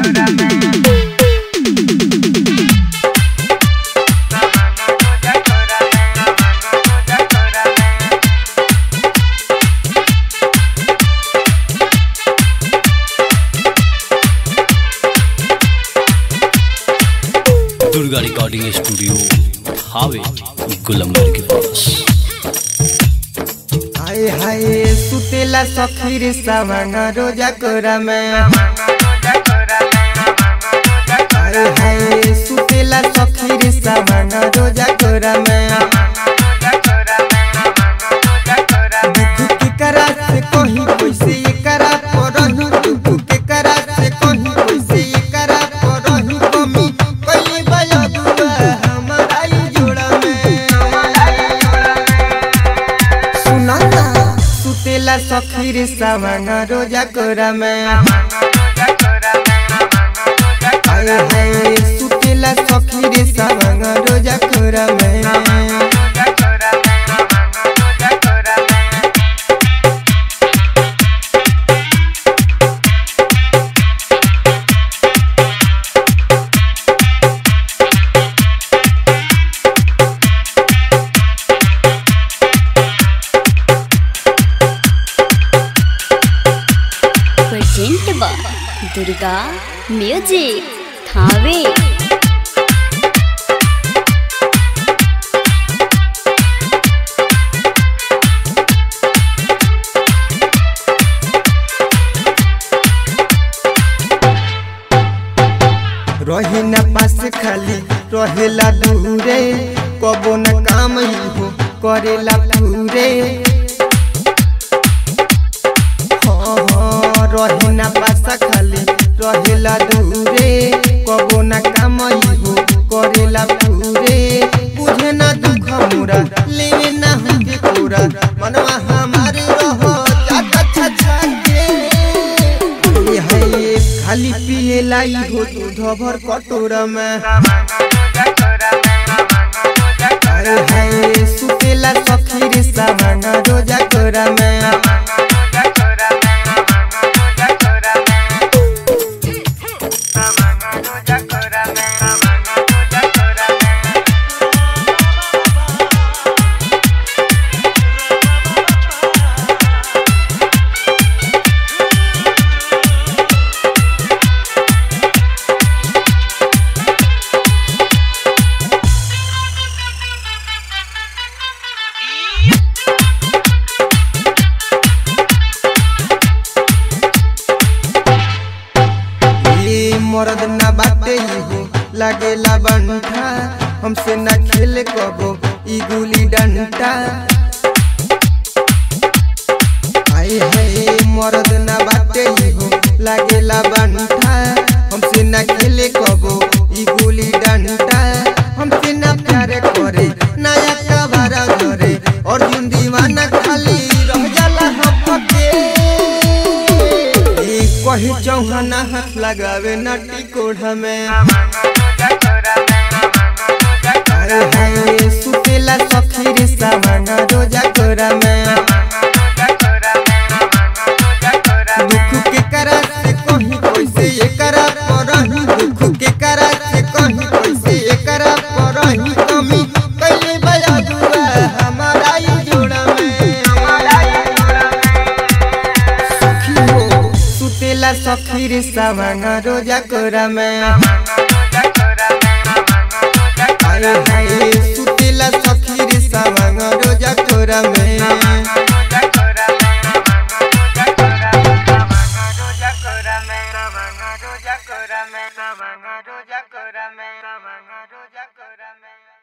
Durga recording studio हावे गुलंबर के पास। हाय हाय सुतेला सखी रे सावंग रोजा कोरा में। हाय हाय सुतेला सखी रे सावंग रोजा कोरा में। दुख के करा से कहीं कैसे ये करा परही, दुख के करा से कहीं कैसे ये करा परही कमी कई बया दुआ हमारा ही जोड़ा में। सुना ना सुतेला सखी रे सावंग रोजा कोरा में। हाय हाय सुतेला सखी रे सावंग रोजा कोरा में। प्रेजेंट बा दुर्गा म्यूजिक थावे। रही न पास खाली रहेला दूरे, कबो न काम ही हो करेला पूरे। रही न पास खाली रहेला दूरे, कबो न काम ही हो करेला पूरे। बुझे न दुख मोरा लेवे न हमके पूरा, मनवा हमारे रहो जाता छछा के। हाय खाली पिए लाई हो दूध भर कटोरा में। हाय हाय सुतेला सखी रे सावंग रोजा कोरा में। मरद न बाटे ही हो लागेला बंठा, हमसे न खेले कबो ई गुली डंटा। हाय हाय मरद न बाटे ही हो लागेला बंठा, हमसे न खेले कबो ई गुली डंटा। हमसे न प्यार करे नया कबारा करे, और जिन दीवाना खाली रह जाला हपके। कही चौहाना हाथ लगावे नटी कोढ़ा में। हाय हाय सुतेला सखी रे सावंग रोजा कोरा में। दुख के करा से कहीं कैसे ये करा परही, दुख के करा से कहीं कैसे ये करा परही कमी कई बया दुआ हमारा ही जोड़ा में। सखी हो सुतेला सखी रे सावंग रोजा कोरा में। हाय हाय सुतेला सखी रे सावंग रोजा कोरा में।